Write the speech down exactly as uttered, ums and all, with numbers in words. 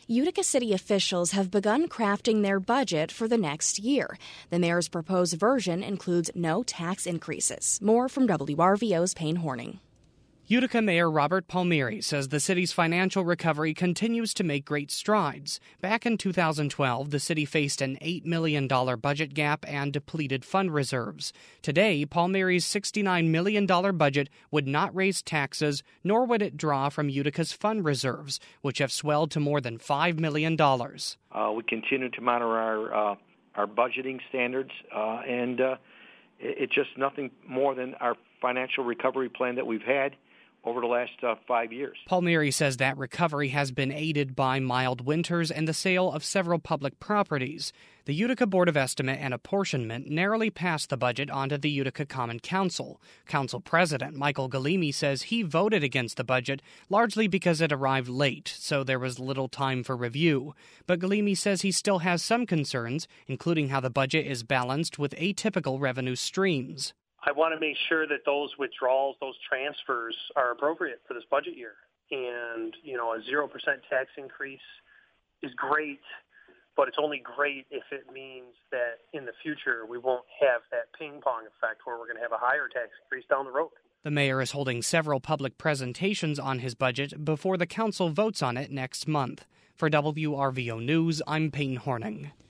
Utica City officials have begun crafting their budget for the next year. The mayor's proposed version includes no tax increases. More from W R V O's Payne Horning. Utica Mayor Robert Palmieri says the city's financial recovery continues to make great strides. Back in two thousand twelve, the city faced an eight million dollars budget gap and depleted fund reserves. Today, Palmieri's sixty-nine million dollars budget would not raise taxes, nor would it draw from Utica's fund reserves, which have swelled to more than five million dollars. Uh, we continue to monitor our, uh, our budgeting standards, uh, and uh, it, it's just nothing more than our financial recovery plan that we've had over the last uh, five years. Palmieri says that recovery has been aided by mild winters and the sale of several public properties. The Utica Board of Estimate and Apportionment narrowly passed the budget onto the Utica Common Council. Council President Michael Galimi says he voted against the budget largely because it arrived late, so there was little time for review. But Galimi says he still has some concerns, including how the budget is balanced with atypical revenue streams. I want to make sure that those withdrawals, those transfers are appropriate for this budget year. And, you know, a zero percent tax increase is great, but it's only great if it means that in the future we won't have that ping pong effect where we're going to have a higher tax increase down the road. The mayor is holding several public presentations on his budget before the council votes on it next month. For W R V O News, I'm Payne Horning.